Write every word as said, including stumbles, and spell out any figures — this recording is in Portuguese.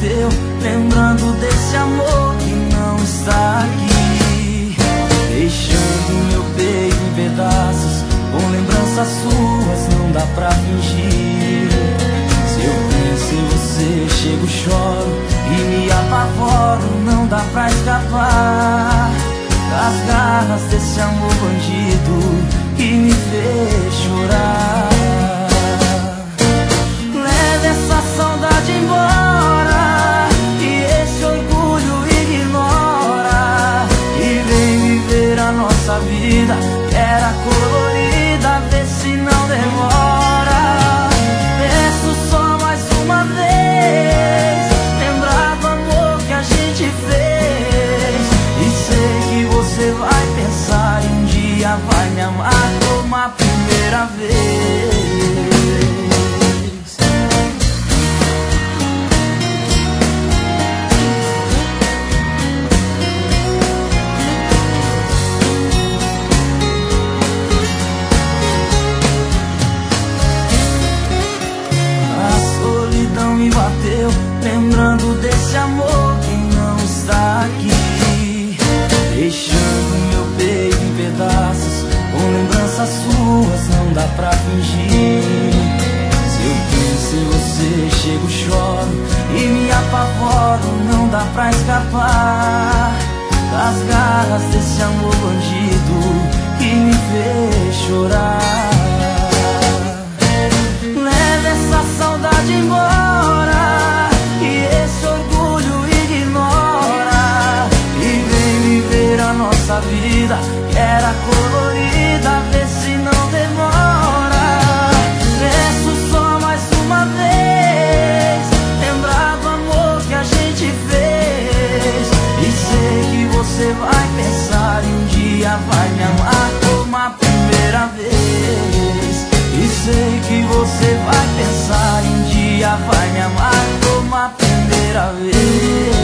bateu, lembrando desse amor que não está aqui, deixando meu peito em pedaços, com lembranças suas não dá pra fingir. Se eu penso em você, chego, choro e me apavoro, não dá pra escapar das garras desse amor bandido que me fez chorar. Leve essa saudade embora e esse orgulho ignora, e vem viver a nossa vida, era colorida, vê se não demora. Peço só mais uma vez, lembrar do amor que a gente fez, e sei que você vai pensar e um dia vai me amar como a primeira vez. A solidão me bateu, lembrando desse amor que não está aqui, deixando meu peito em pedaços, com lembranças suas não dá pra fingir. Se eu penso em você, chego, choro e me apavoro, não dá pra escapar das garras desse amor bandido que me fez chorar. Leve essa saudade embora e esse orgulho ignora, e vem viver a nossa vida, que era colorida, vê se não demora. Peço só mais uma vez, lembrar do amor que a gente fez, e sei que você vai pensar e um dia vai me amar como a primeira vez. E sei que você vai pensar e um dia vai me amar como a primeira vez.